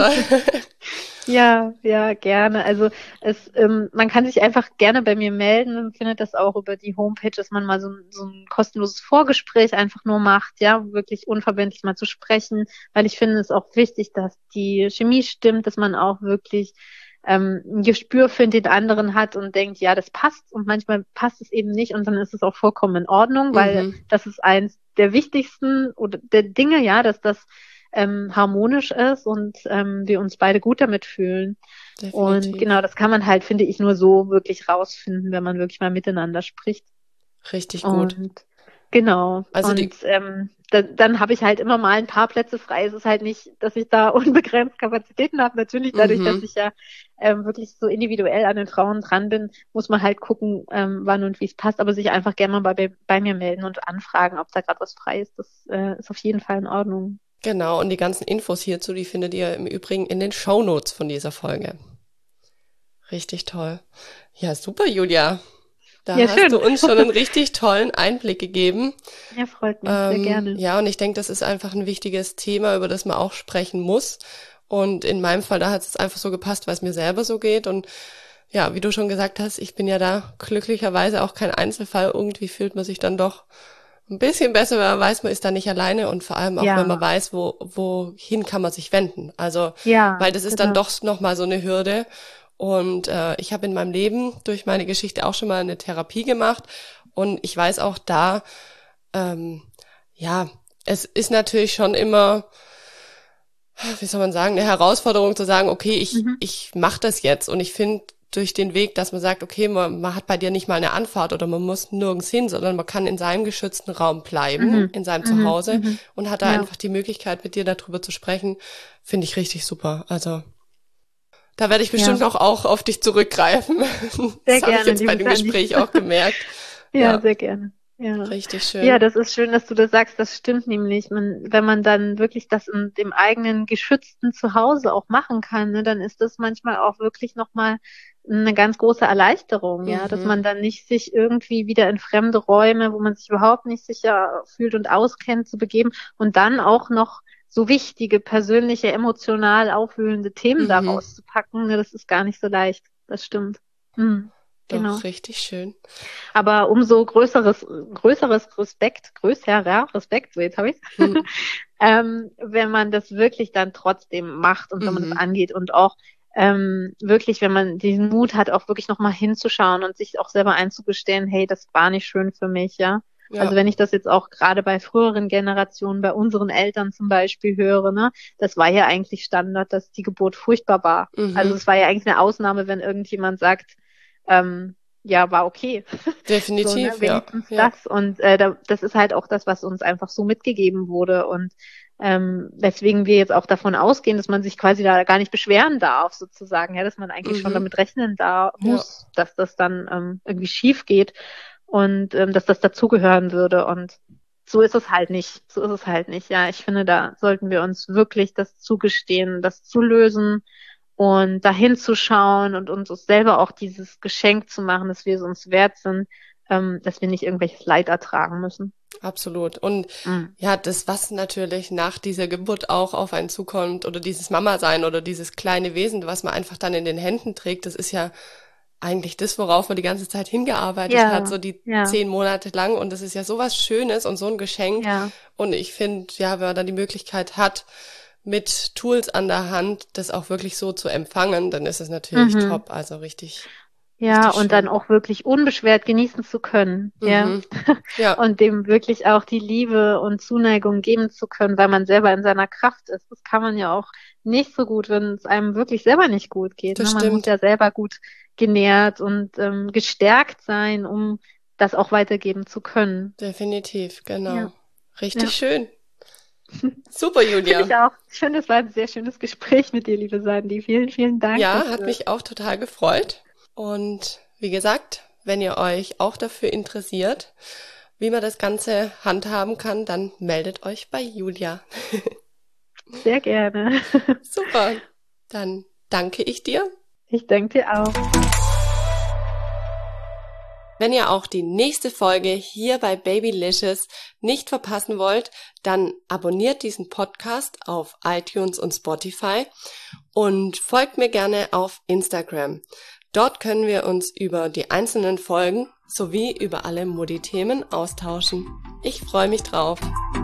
Ja, gerne. Also man kann sich einfach gerne bei mir melden. Man findet das auch über die Homepage, dass man mal so ein kostenloses Vorgespräch einfach nur macht, ja, wirklich unverbindlich mal zu sprechen, weil ich finde es auch wichtig, dass die Chemie stimmt, dass man auch wirklich ein Gespür für den anderen hat und denkt, ja, das passt, und manchmal passt es eben nicht und dann ist es auch vollkommen in Ordnung, weil das ist eins der wichtigsten oder der Dinge, ja, dass das harmonisch ist und wir uns beide gut damit fühlen. Definitiv. Und genau, das kann man halt, finde ich, nur so wirklich rausfinden, wenn man wirklich mal miteinander spricht. Richtig gut. Und genau. Also und dann habe ich halt immer mal ein paar Plätze frei. Es ist halt nicht, dass ich da unbegrenzt Kapazitäten habe. Natürlich dadurch, dass ich ja wirklich so individuell an den Frauen dran bin, muss man halt gucken, wann und wie es passt, aber sich einfach gerne mal bei mir melden und anfragen, ob da gerade was frei ist. Das ist auf jeden Fall in Ordnung. Genau, und die ganzen Infos hierzu, die findet ihr im Übrigen in den Shownotes von dieser Folge. Richtig toll. Ja, super, Julia. Da hast du uns schon einen richtig tollen Einblick gegeben. Ja, freut mich, sehr gerne. Ja, und ich denke, das ist einfach ein wichtiges Thema, über das man auch sprechen muss. Und in meinem Fall, da hat es einfach so gepasst, weil es mir selber so geht. Und ja, wie du schon gesagt hast, ich bin ja da glücklicherweise auch kein Einzelfall. Irgendwie fühlt man sich dann doch ein bisschen besser, wenn man weiß, man ist da nicht alleine, und vor allem auch, wenn man weiß, wohin kann man sich wenden. Also, weil das ist dann doch nochmal so eine Hürde. Und ich habe in meinem Leben durch meine Geschichte auch schon mal eine Therapie gemacht, und ich weiß auch da, es ist natürlich schon immer, wie soll man sagen, eine Herausforderung zu sagen, okay, ich mache das jetzt, und ich finde durch den Weg, dass man sagt, okay, man hat bei dir nicht mal eine Anfahrt oder man muss nirgends hin, sondern man kann in seinem geschützten Raum bleiben, in seinem Zuhause und hat da einfach die Möglichkeit, mit dir darüber zu sprechen, finde ich richtig super. Also da werde ich bestimmt noch auch auf dich zurückgreifen. Sehr das habe ich gerne, jetzt bei dem Gespräch auch gemerkt. Ja, sehr gerne. Ja. Richtig schön. Ja, das ist schön, dass du das sagst. Das stimmt nämlich. Wenn man dann wirklich das in dem eigenen geschützten Zuhause auch machen kann, ne, dann ist das manchmal auch wirklich nochmal eine ganz große Erleichterung, ja, dass man dann nicht sich irgendwie wieder in fremde Räume, wo man sich überhaupt nicht sicher fühlt und auskennt, zu begeben und dann auch noch so wichtige, persönliche, emotional aufwühlende Themen daraus zu packen, ne, das ist gar nicht so leicht. Das stimmt. Genau. Doch, richtig schön. Aber umso größerer Respekt, so jetzt habe ich's, wenn man das wirklich dann trotzdem macht und wenn man das angeht und auch wirklich, wenn man diesen Mut hat, auch wirklich nochmal hinzuschauen und sich auch selber einzugestehen, hey, das war nicht schön für mich, ja. Also wenn ich das jetzt auch gerade bei früheren Generationen, bei unseren Eltern zum Beispiel höre, ne, das war ja eigentlich Standard, dass die Geburt furchtbar war. Also es war ja eigentlich eine Ausnahme, wenn irgendjemand sagt, ja, war okay. Definitiv, so, ne, wenigstens das. Und das ist halt auch das, was uns einfach so mitgegeben wurde. Und weswegen wir jetzt auch davon ausgehen, dass man sich quasi da gar nicht beschweren darf, sozusagen, ja, dass man eigentlich schon damit rechnen muss, dass das dann irgendwie schief geht und dass das dazugehören würde. Und so ist es halt nicht. So ist es halt nicht. Ja, ich finde, da sollten wir uns wirklich das zugestehen, das zu lösen und dahin zu schauen und uns selber auch dieses Geschenk zu machen, dass wir es uns wert sind, dass wir nicht irgendwelches Leid ertragen müssen. Absolut. Und ja, das, was natürlich nach dieser Geburt auch auf einen zukommt oder dieses Mama-Sein oder dieses kleine Wesen, was man einfach dann in den Händen trägt, das ist ja eigentlich das, worauf man die ganze Zeit hingearbeitet hat, so die 10 Monate lang. Und das ist ja sowas Schönes und so ein Geschenk. Ja. Und ich finde, ja, wenn man dann die Möglichkeit hat, mit Tools an der Hand, das auch wirklich so zu empfangen, dann ist es natürlich top, also richtig. Ja, richtig und schön. dann auch wirklich unbeschwert genießen zu können, ja. Und dem wirklich auch die Liebe und Zuneigung geben zu können, weil man selber in seiner Kraft ist. Das kann man ja auch nicht so gut, wenn es einem wirklich selber nicht gut geht. Das ne? Man stimmt. muss ja selber gut genährt und gestärkt sein, um das auch weitergeben zu können. Definitiv, genau. Ja. Richtig schön. Super, Julia. Finde ich auch. Ich finde, es war ein sehr schönes Gespräch mit dir, liebe Sandy. Vielen, vielen Dank. Ja, dafür. hat mich auch total gefreut. Und wie gesagt, wenn ihr euch auch dafür interessiert, wie man das Ganze handhaben kann, dann meldet euch bei Julia. Sehr gerne. Super. Dann danke ich dir. Ich danke dir auch. Wenn ihr auch die nächste Folge hier bei Babylicious nicht verpassen wollt, dann abonniert diesen Podcast auf iTunes und Spotify und folgt mir gerne auf Instagram. Dort können wir uns über die einzelnen Folgen sowie über alle Mutti-Themen austauschen. Ich freue mich drauf.